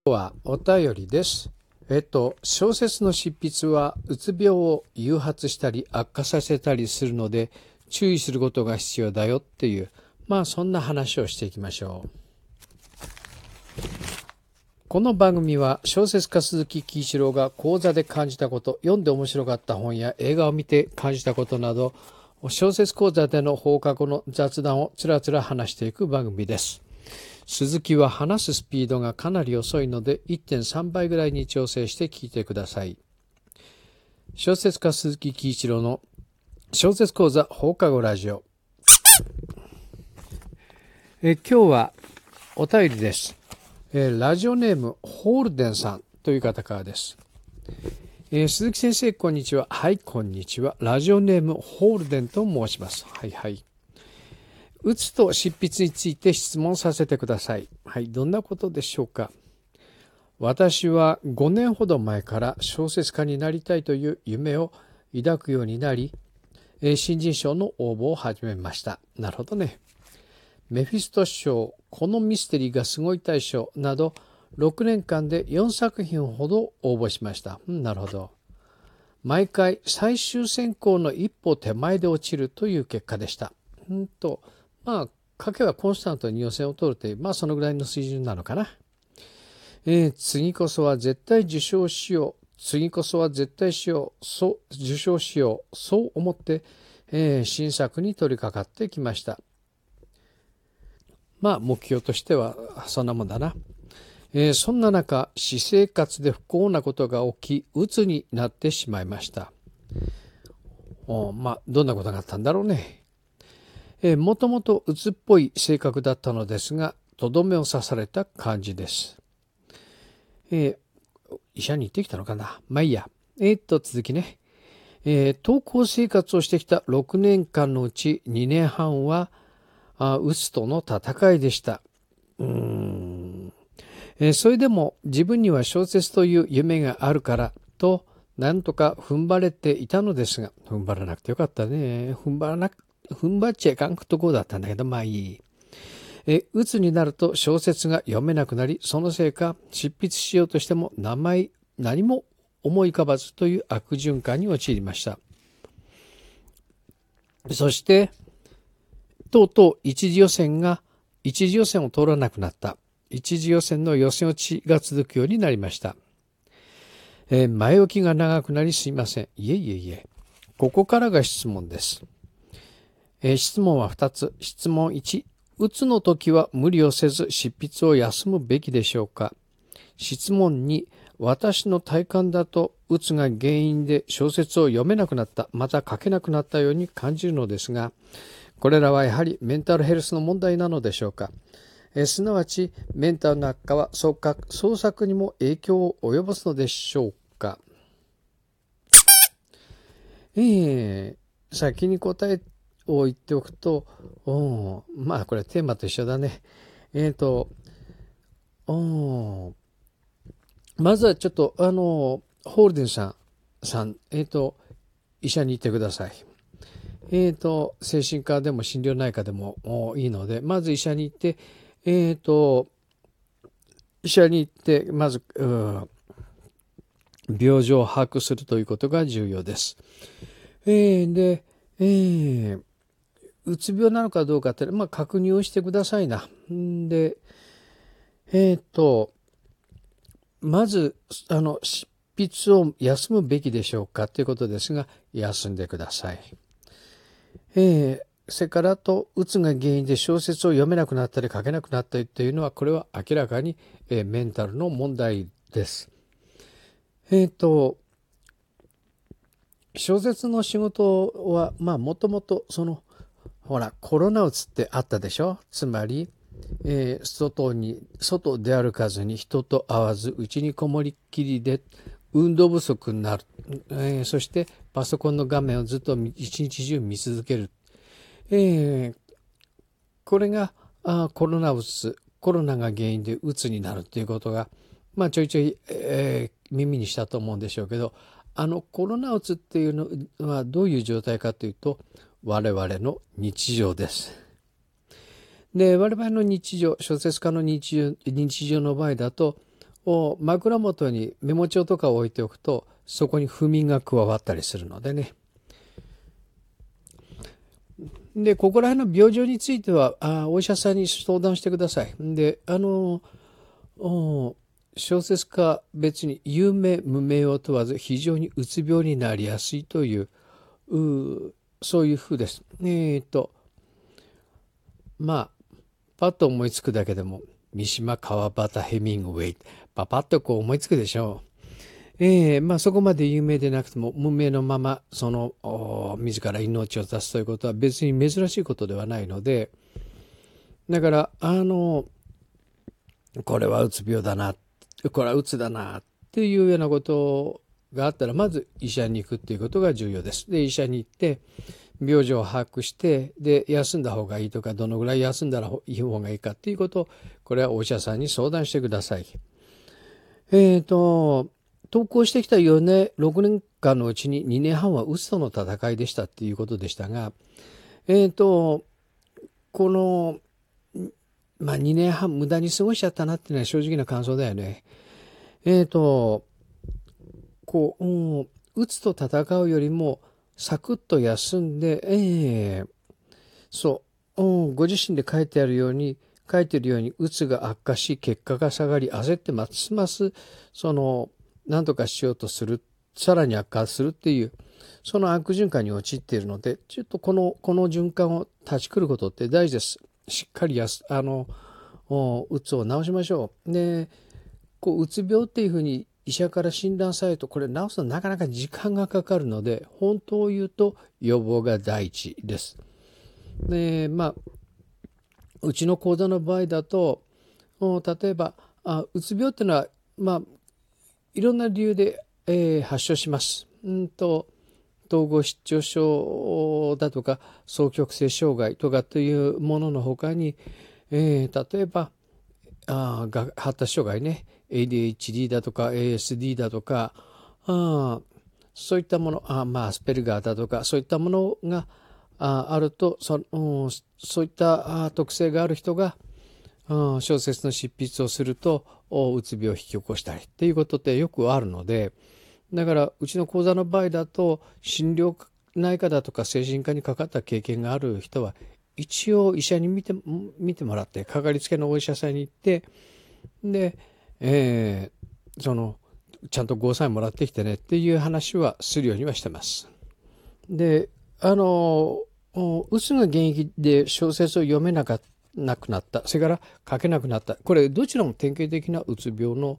はお便りです。小説の執筆はうつ病を誘発したり悪化させたりするので注意することが必要だよっていう、そんな話をしていきましょう。この番組は小説家鈴木喜一郎が講座で感じたこと、読んで面白かった本や映画を見て感じたことなど、小説講座での放課後の雑談をつらつら話していく番組です。鈴木は話すスピードがかなり遅いので 1.3 倍ぐらいに調整して聞いてください。小説家鈴木喜一郎の小説講座放課後ラジオ。今日はお便りです。ラジオネームホールデンさんという方からです。鈴木先生こんにちは。はい、こんにちは。ラジオネームホールデンと申します。はいはい。うつと執筆について質問させてください。はい、どんなことでしょうか。私は5年ほど前から小説家になりたいという夢を抱くようになり、新人賞の応募を始めました。なるほどね。メフィスト賞、このミステリーがすごい大賞など6年間で4作品ほど応募しました。なるほど。毎回最終選考の一歩手前で落ちるという結果でした。書けばコンスタントに予選を取るという、そのぐらいの水準なのかな。次こそは絶対受賞しよう。次こそは絶対しよう。受賞しよう。そう思って、新作に取り掛かってきました。目標としてはそんなもんだな。そんな中、私生活で不幸なことが起き、鬱になってしまいました。どんなことがあったんだろうね。もともと鬱っぽい性格だったのですが、とどめを刺された感じです。医者に行ってきたのかな。いいや。続きね。登校生活をしてきた6年間のうち2年半は、うつとの戦いでした。それでも自分には小説という夢があるからとなんとか踏ん張れていたのですが、踏ん張らなくてよかったね。踏ん張っちゃいかんとこだったんだけど、いい。うつになると小説が読めなくなり、そのせいか執筆しようとしても何も思い浮かばずという悪循環に陥りました。そしてとうとう一次予選を通らなくなった。一次予選の予選落ちが続くようになりました。前置きが長くなりすいません。いえ。ここからが質問です。質問は2つ。質問1、うつの時は無理をせず執筆を休むべきでしょうか。質問2、私の体感だとうつが原因で小説を読めなくなった、また書けなくなったように感じるのですが、これらはやはりメンタルヘルスの問題なのでしょうか。すなわちメンタルの悪化は創作にも影響を及ぼすのでしょうか。先に答えを言っておくと、これテーマと一緒だね。まずはちょっとホールデンさん、医者に行ってください。精神科でも心療内科でもいいので、まず医者に行って、まず病状を把握するということが重要です。で、うつ病なのかどうかって、確認をしてくださいな。で、まず執筆を休むべきでしょうかということですが、休んでください。それからうつが原因で小説を読めなくなったり書けなくなったりというのは、これは明らかに、メンタルの問題です。小説の仕事はもともとコロナうつってあったでしょ。つまり、外出歩かずに人と会わず家にこもりっきりで運動不足になる、そしてパソコンの画面をずっと一日中見続ける、これがコロナが原因でうつになるということが、ちょいちょい、耳にしたと思うんでしょうけど、コロナうつっていうのはどういう状態かというと、我々の日常です。で、我々の日常、小説家の日常の場合だと、 枕元にメモ帳とかを置いておくと、そこに不眠が加わったりするのでね。で、ここら辺の病状については、お医者さんに相談してください。で、小説家別に有名無名を問わず非常にうつ病になりやすいという、そういう風です。パッと思いつくだけでも三島川端ヘミングウェイ、パッとこう思いつくでしょう。そこまで有名でなくても無名のまま自ら命を絶つということは別に珍しいことではないので、だからこれはうつ病だな、これはうつだなっていうようなことがあったら、まず医者に行くっていうことが重要です。で、医者に行って病状を把握して、で休んだ方がいいとか、どのぐらい休んだらいい方がいいかっていうことを、これはお医者さんに相談してください。投稿してきた4年、6年間のうちに2年半はうつとの戦いでしたっていうことでしたが、この、2年半無駄に過ごしちゃったなっていうのは正直な感想だよね。うつと戦うよりも、サクッと休んで、ご自身で書いてるように、うつが悪化し、結果が下がり、焦ってますます何とかしようとする、さらに悪化するっていう、その悪循環に陥っているので、ちょっとこの循環を断ち切ることって大事です。しっかりうつを治しましょう。で、うつ病っていうふうに医者から診断されると、これ治すのなかなか時間がかかるので、本当を言うと予防が第一です。で、うちの講座の場合だと、例えばうつ病っていうのはいろんな理由で、発症します。統合失調症だとか双極性障害とかというもののほかに、例えば発達障害ね、ADHD だとか ASD だとか、そういったもの、アスペルガーだとか、そういったものがあると、そういった特性がある人が小説の執筆をするとうつ病を引き起こしたりっていうことってよくあるので、だからうちの講座の場合だと、心療内科だとか精神科にかかった経験がある人は一応医者に見てもらって、かかりつけのお医者さんに行って、で、ちゃんとゴーサインもらってきてねっていう話はするようにはしてます。で、うつが原因で小説を読めなくなった、それから書けなくなった、これどちらも典型的なうつ病の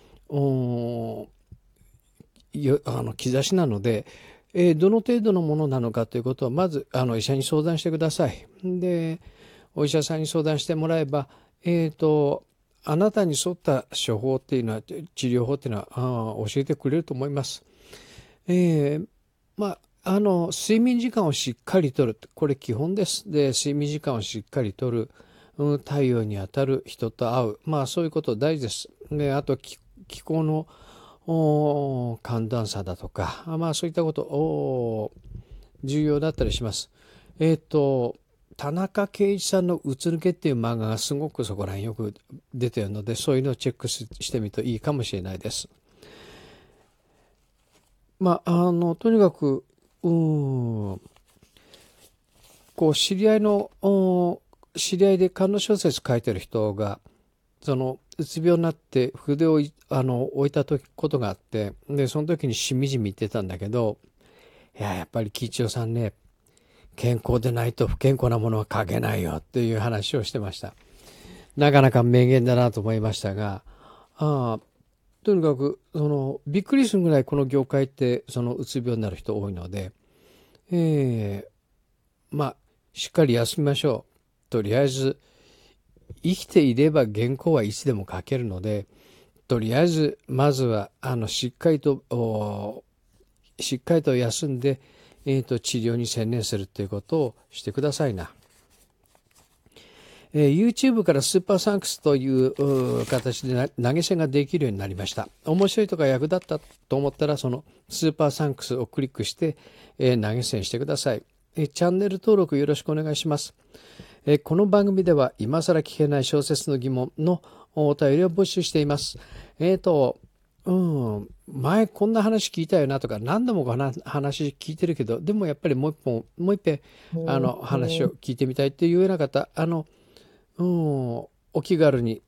兆しなので、どの程度のものなのかということはまず医者に相談してください。で、お医者さんに相談してもらえば、あなたに沿った処方っていうのは、治療法っていうのは教えてくれると思います。睡眠時間をしっかりとる、これ基本です。で、睡眠時間をしっかりとる、太陽に当たる、人と会う、そういうこと大事です。で、あと気候の寒暖差だとか、そういったこと重要だったりします。田中圭一さんのうつ抜けっていう漫画がすごくそこら辺よく出ているので、そういうのをチェックしてみるといいかもしれないです。とにかく知り合いで官能小説書いてる人がうつ病になって筆を置いたことがあって、でその時にしみじみ言ってたんだけど、やっぱり喜一夫さんね、健康でないと不健康なものは書けないよっていう話をしてました。なかなか名言だなと思いましたが、とにかくびっくりするぐらいこの業界ってうつ病になる人多いので、しっかり休みましょう。とりあえず生きていれば原稿はいつでも書けるので、とりあえずまずはしっかりと休んで、治療に専念するということをしてくださいな。YouTube からスーパーサンクスという形で投げ銭ができるようになりました。面白いとか役立ったと思ったら、そのスーパーサンクスをクリックして、投げ銭してください。チャンネル登録よろしくお願いします。 この番組では今更聞けない小説の疑問のお便りを募集しています。前こんな話聞いたよなとか、何度も話聞いてるけど、でもやっぱりもう一遍話を聞いてみたいというような方、お気軽に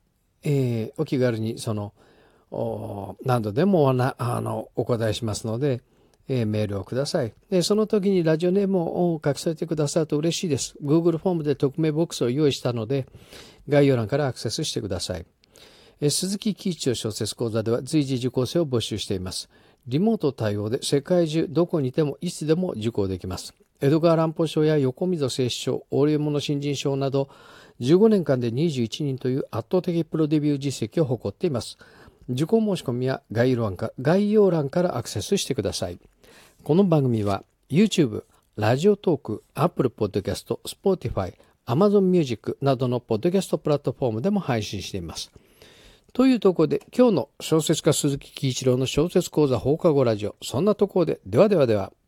何度でもお答えしますので、メールをください。その時にラジオネームを書き添えてくださると嬉しいです。Google フォームで匿名ボックスを用意したので、概要欄からアクセスしてください。鈴木喜一郎小説講座では随時受講生を募集しています。リモート対応で世界中どこにいてもいつでも受講できます。江戸川乱歩賞や横溝正史賞、大江物新人賞など15年間で21人という圧倒的プロデビュー実績を誇っています。受講申し込みは概要欄からアクセスしてください。この番組は YouTube、ラジオトーク、Apple Podcast、Spotify、Amazon Music などのポッドキャストプラットフォームでも配信しています。というところで、今日の小説家鈴木喜一郎の小説講座放課後ラジオ、そんなところで、では。